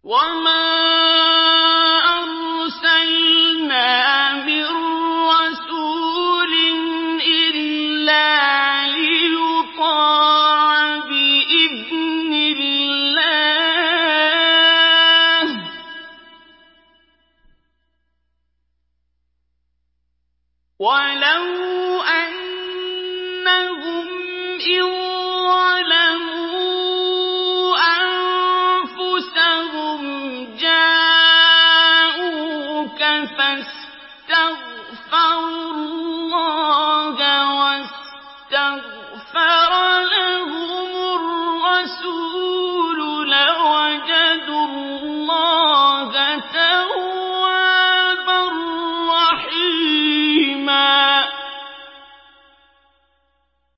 وَمَا أَرْسَلْنَا مِن رَّسُولٍ إِلَّا لِيُطَاعَ بِإِذْنِ اللَّهِ ۚ وَلَوْ أَنَّهُمْ إِذ ظَّلَمُوا أَنفُسَهُمْ جَاءُوكَ فَاسْتَغْفَرُوا اللَّهَ وَاسْتَغْفَرَ لَهُمُ الرَّسُولُ